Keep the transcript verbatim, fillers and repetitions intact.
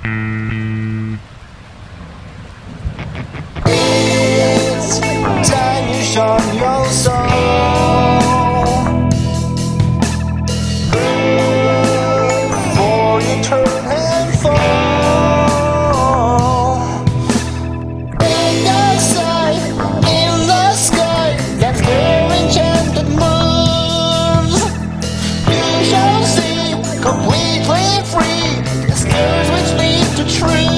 It's time you shone your soul before you turn and fall. In the sight, in the sky, that's their enchanted moves. You shall see, completely free, the stairs which lead to truth.